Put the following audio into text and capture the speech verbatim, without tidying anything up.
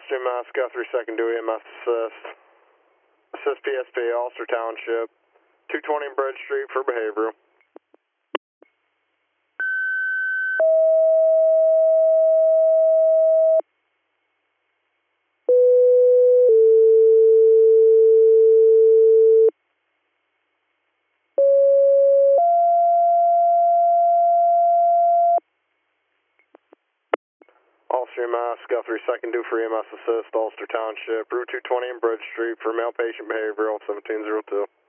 Allstream Moscow, three second due E M S assist. Assist P S P, Ulster Township, two twenty Bridge Street for behavioral. Allstream Moscow, three second due for E M S assist, Ulster Township, Route two twenty and Bridge Street for male patient behavioral, seventeen zero two.